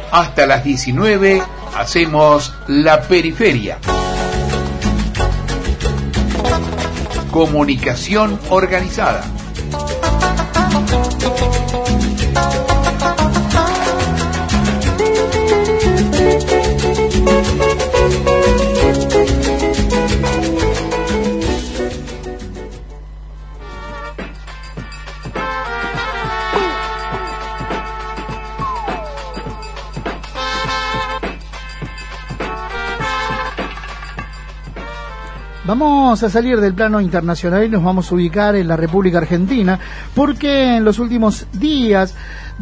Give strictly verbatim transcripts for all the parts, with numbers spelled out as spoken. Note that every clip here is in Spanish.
Hasta las diecinueve hacemos La Periferia. Comunicación organizada. Vamos a salir del plano internacional y nos vamos a ubicar en la República Argentina, porque en los últimos días,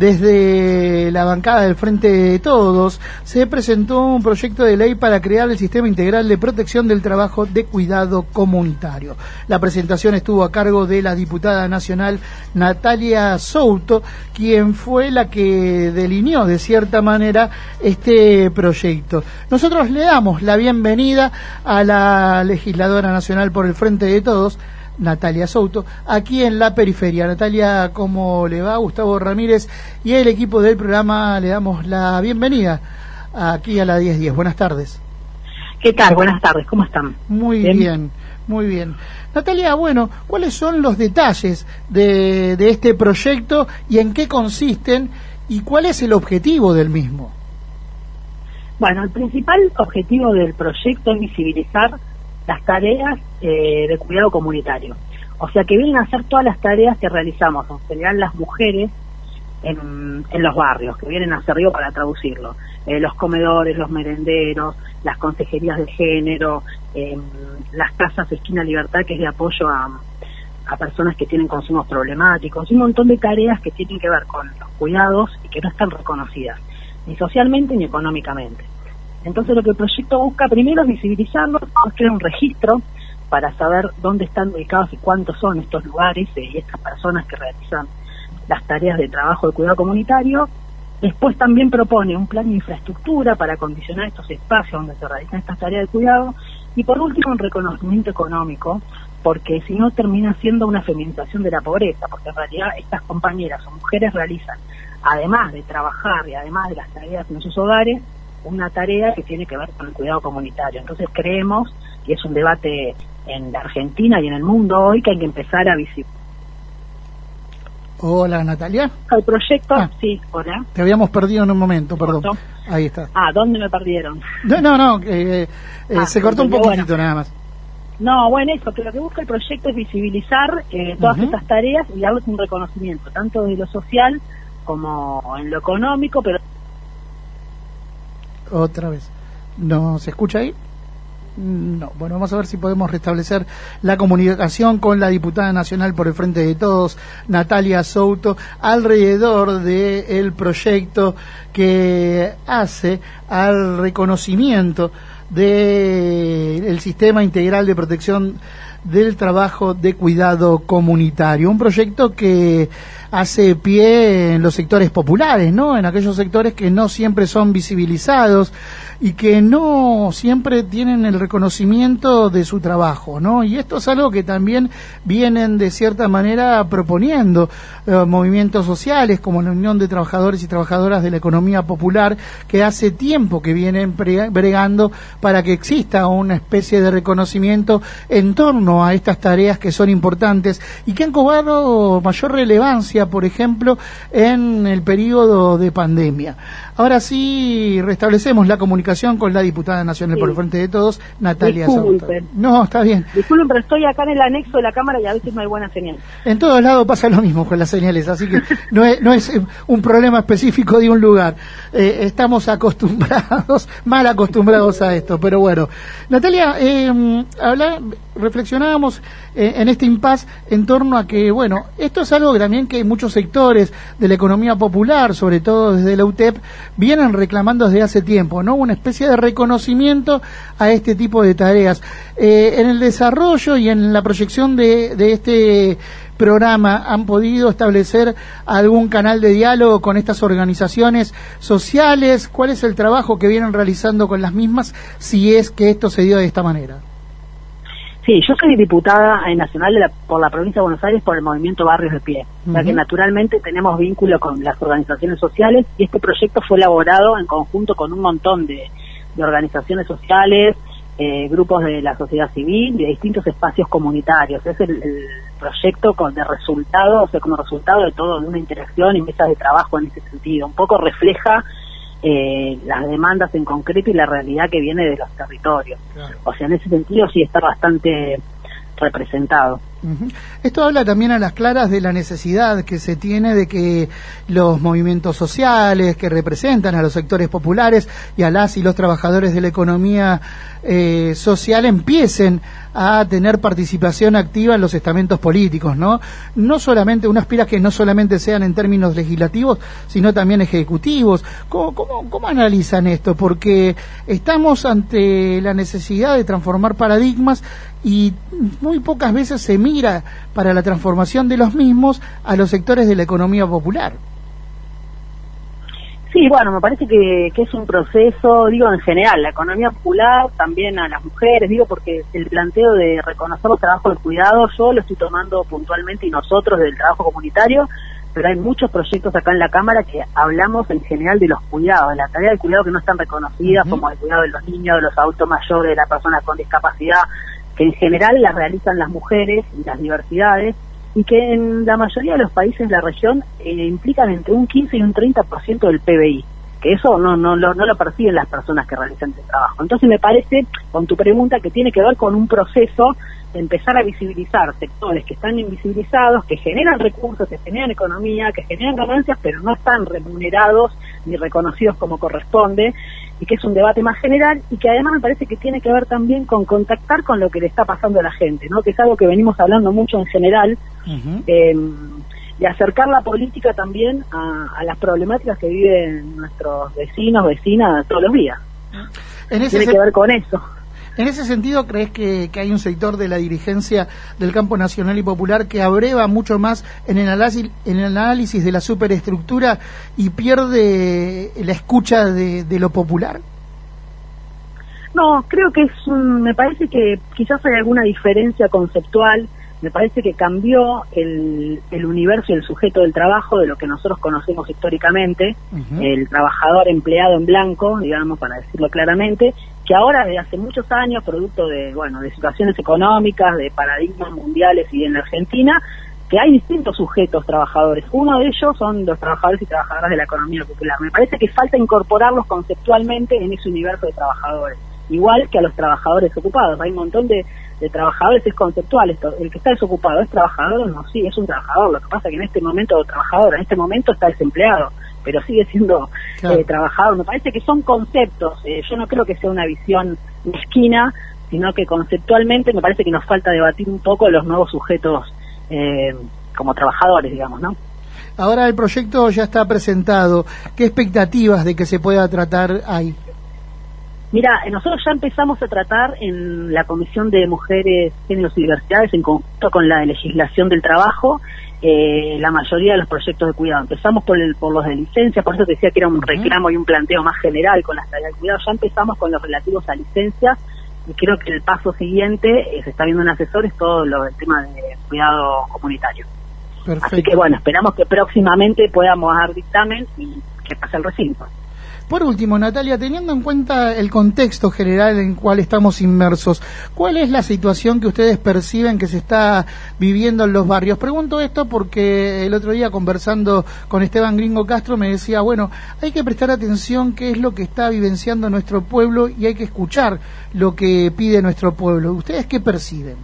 desde la bancada del Frente de Todos, se presentó un proyecto de ley para crear el Sistema Integral de Protección del Trabajo de Cuidado Comunitario. La presentación estuvo a cargo de la diputada nacional Natalia Souto, quien fue la que delineó de cierta manera este proyecto. Nosotros le damos la bienvenida a la legisladora nacional por el Frente de Todos, Natalia Souto, aquí en La Periferia. Natalia, ¿cómo le va? Gustavo Ramírez y el equipo del programa le damos la bienvenida aquí a la diez diez. Buenas tardes. ¿Qué tal? Buenas tardes, ¿cómo están? Muy bien, bien muy bien. Natalia, bueno, ¿cuáles son los detalles de, de este proyecto y en qué consisten y cuál es el objetivo del mismo? Bueno, el principal objetivo del proyecto es visibilizar las tareas eh, de cuidado comunitario. O sea, que vienen a hacer todas las tareas que realizamos, en general las mujeres, en, en los barrios, que vienen a hacer, digo, para traducirlo, eh, los comedores, los merenderos, las consejerías de género, eh, las casas Esquina Libertad, que es de apoyo a, a personas que tienen consumos problemáticos, y un montón de tareas que tienen que ver con los cuidados y que no están reconocidas, ni socialmente ni económicamente. Entonces lo que el proyecto busca primero es visibilizarlo, es crear un registro para saber dónde están ubicados y cuántos son estos lugares eh, y estas personas que realizan las tareas de trabajo de cuidado comunitario. Después también propone un plan de infraestructura para acondicionar estos espacios donde se realizan estas tareas de cuidado. Y por último, un reconocimiento económico, porque si no termina siendo una feminización de la pobreza, porque en realidad estas compañeras o mujeres realizan, además de trabajar y además de las tareas en sus hogares, una tarea que tiene que ver con el cuidado comunitario. Entonces creemos, y es un debate en la Argentina y en el mundo hoy, que hay que empezar a visibilizar. Hola, Natalia. El proyecto, ah, sí, hola. Te habíamos perdido en un momento, perdón. ¿Cortó? Ahí está. Ah, ¿dónde me perdieron? No, no, no eh, eh, ah, se cortó un poquitito, bueno, nada más. No, bueno, eso, que lo que busca el proyecto es visibilizar eh, todas uh-huh. estas tareas y darles un reconocimiento, tanto de lo social como en lo económico, pero... Otra vez. ¿No se escucha ahí? No. Bueno, vamos a ver si podemos restablecer la comunicación con la diputada nacional por el Frente de Todos, Natalia Souto, alrededor del proyecto que hace al reconocimiento del Sistema Integral de Protección del Trabajo de Cuidado Comunitario, un proyecto que hace pie en los sectores populares, ¿no? En aquellos sectores que no siempre son visibilizados y que no siempre tienen el reconocimiento de su trabajo, ¿no? Y esto es algo que también vienen de cierta manera proponiendo eh, movimientos sociales como la Unión de Trabajadores y Trabajadoras de la Economía Popular, que hace tiempo que vienen bregando para que exista una especie de reconocimiento en torno a estas tareas que son importantes y que han cobrado mayor relevancia, por ejemplo, en el periodo de pandemia. Ahora sí, restablecemos la comunicación con la diputada nacional sí. por el Frente de Todos, Natalia Souto. No, está bien. Disculpen, pero estoy acá en el anexo de la cámara y a veces no hay buena señal. En todos lados pasa lo mismo con las señales, así que no es, no es un problema específico de un lugar. Eh, estamos acostumbrados, mal acostumbrados a esto, pero bueno. Natalia, eh, habla, reflexionábamos eh, en este impasse en torno a que, bueno, esto es algo que también que muchos sectores de la economía popular, sobre todo desde la U T E P, vienen reclamando desde hace tiempo, ¿no? Una especie de reconocimiento a este tipo de tareas. Eh, en el desarrollo y en la proyección de, de este programa, ¿han podido establecer algún canal de diálogo con estas organizaciones sociales? ¿Cuál es el trabajo que vienen realizando con las mismas, si es que esto se dio de esta manera? Sí, yo soy diputada nacional de la, por la provincia de Buenos Aires por el movimiento Barrios de Pie, uh-huh. O sea que naturalmente tenemos vínculo con las organizaciones sociales y este proyecto fue elaborado en conjunto con un montón de, de organizaciones sociales, eh, grupos de la sociedad civil y de distintos espacios comunitarios. Es el, el proyecto con de resultado, o sea, como resultado de todo, de una interacción y mesas de trabajo en ese sentido. Un poco refleja Eh, las demandas en concreto y la realidad que viene de los territorios. Claro. O sea, en ese sentido sí está bastante representado. Uh-huh. Esto habla también a las claras de la necesidad que se tiene de que los movimientos sociales que representan a los sectores populares y a las y los trabajadores de la economía eh, social empiecen a tener participación activa en los estamentos políticos, ¿no? No solamente, uno aspira que no solamente sean en términos legislativos, sino también ejecutivos. ¿Cómo, cómo, cómo analizan esto? Porque estamos ante la necesidad de transformar paradigmas y muy pocas veces se mira para la transformación de los mismos a los sectores de la economía popular. Sí, bueno, me parece que, que es un proceso, digo, en general, la economía popular, también a las mujeres, digo, porque el planteo de reconocer los trabajos del cuidado, yo lo estoy tomando puntualmente y nosotros del trabajo comunitario, pero hay muchos proyectos acá en la Cámara que hablamos en general de los cuidados, de la tarea del cuidado que no están reconocidas, uh-huh. como el cuidado de los niños, de los adultos mayores, de las personas con discapacidad, que en general las realizan las mujeres y las diversidades, y que en la mayoría de los países de la región eh, implican entre un quince y un treinta por ciento del P B I, que eso no no, no, no lo perciben las personas que realizan este trabajo. Entonces me parece, con tu pregunta, que tiene que ver con un proceso de empezar a visibilizar sectores que están invisibilizados, que generan recursos, que generan economía, que generan ganancias, pero no están remunerados ni reconocidos como corresponde, y que es un debate más general, y que además me parece que tiene que ver también con contactar con lo que le está pasando a la gente, ¿no? Que es algo que venimos hablando mucho en general, uh-huh. eh, y acercar la política también a, a las problemáticas que viven nuestros vecinos, vecinas todos los días. En ese tiene se... que ver con eso. En ese sentido, ¿crees que, que hay un sector de la dirigencia del campo nacional y popular que abreva mucho más en el análisis, en el análisis de la superestructura y pierde la escucha de, de lo popular? No, creo que es un, me parece que quizás hay alguna diferencia conceptual. Me parece que cambió el, el universo y el sujeto del trabajo de lo que nosotros conocemos históricamente, uh-huh. el trabajador empleado en blanco, digamos, para decirlo claramente, que ahora desde hace muchos años, producto de, bueno, de situaciones económicas, de paradigmas mundiales y en la Argentina, que hay distintos sujetos trabajadores. Uno de ellos son los trabajadores y trabajadoras de la economía popular. Me parece que falta incorporarlos conceptualmente en ese universo de trabajadores, igual que a los trabajadores ocupados. Hay un montón de de trabajadores, es conceptual esto. El que está desocupado, ¿es trabajador o no? Sí, es un trabajador. Lo que pasa es que en este momento, trabajador, en este momento está desempleado, pero sigue siendo claro. eh, trabajador. Me parece que son conceptos. Eh, yo no creo que sea una visión mezquina, sino que conceptualmente me parece que nos falta debatir un poco los nuevos sujetos eh, como trabajadores, digamos, ¿no? Ahora el proyecto ya está presentado. ¿Qué expectativas de que se pueda tratar hay? Mira, nosotros ya empezamos a tratar en la Comisión de Mujeres, Géneros y Diversidades, en conjunto con la de Legislación del Trabajo, eh, la mayoría de los proyectos de cuidado. Empezamos por, el, por los de licencia, por eso te decía que era un reclamo y un planteo más general con las tareas de cuidado. Ya empezamos con los relativos a licencias, y creo que el paso siguiente, eh, se está viendo en asesores, todo lo del tema de cuidado comunitario. Perfecto. Así que bueno, esperamos que próximamente podamos dar dictamen y que pase el recinto. Por último, Natalia, teniendo en cuenta el contexto general en el cual estamos inmersos, ¿cuál es la situación que ustedes perciben que se está viviendo en los barrios? Pregunto esto porque el otro día, conversando con Esteban Gringo Castro, me decía, bueno, hay que prestar atención qué es lo que está vivenciando nuestro pueblo y hay que escuchar lo que pide nuestro pueblo. ¿Ustedes qué perciben?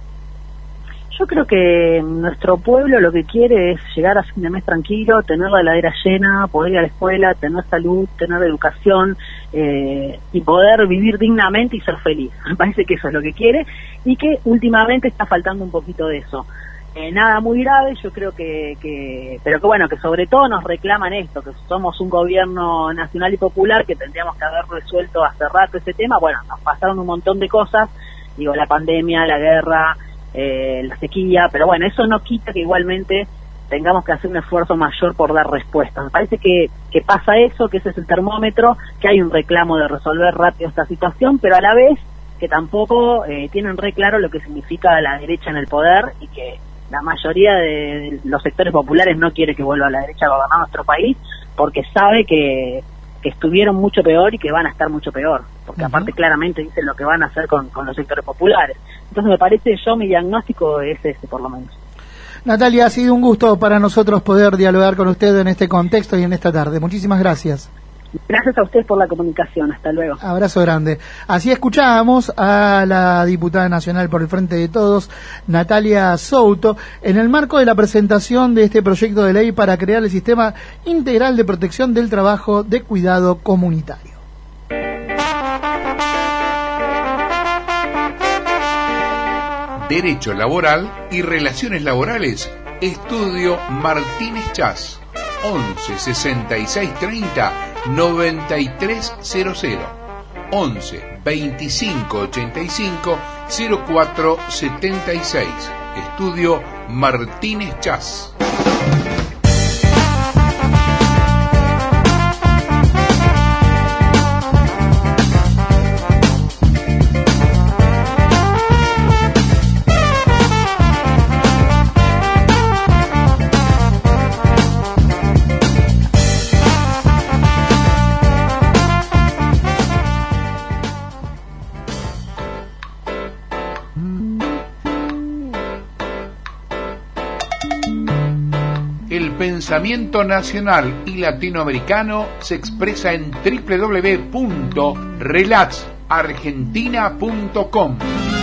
Yo creo que nuestro pueblo lo que quiere es llegar a fin de mes tranquilo, tener la heladera llena, poder ir a la escuela, tener salud, tener educación eh, y poder vivir dignamente y ser feliz. Me parece que eso es lo que quiere y que últimamente está faltando un poquito de eso. Eh, nada muy grave, yo creo que, que, pero que bueno, que sobre todo nos reclaman esto, que somos un gobierno nacional y popular, que tendríamos que haber resuelto hace rato ese tema. Bueno, nos pasaron un montón de cosas, digo, la pandemia, la guerra, Eh, la sequía, pero bueno, eso no quita que igualmente tengamos que hacer un esfuerzo mayor por dar respuestas. Me parece que, que pasa eso, que ese es el termómetro, que hay un reclamo de resolver rápido esta situación, pero a la vez que tampoco eh, tienen re claro lo que significa la derecha en el poder y que la mayoría de los sectores populares no quiere que vuelva la derecha a gobernar nuestro país porque sabe que, que estuvieron mucho peor y que van a estar mucho peor, porque uh-huh. aparte claramente dicen lo que van a hacer con, con los sectores populares. Entonces me parece, yo mi diagnóstico es ese por lo menos. Natalia, ha sido un gusto para nosotros poder dialogar con usted en este contexto y en esta tarde. Muchísimas gracias. Gracias a ustedes por la comunicación. Hasta luego. Abrazo grande. Así escuchábamos a la diputada nacional por el Frente de Todos, Natalia Souto, en el marco de la presentación de este proyecto de ley para crear el sistema integral de protección del trabajo de cuidado comunitario. Derecho laboral y relaciones laborales. Estudio Martínez Chas. once sesenta y seis treinta noventa y tres cero cero. once veinticinco ochenta y cinco cero cuatro setenta y seis. Estudio Martínez Chas. El pensamiento nacional y latinoamericano se expresa en doble u doble u doble u punto relats argentina punto com.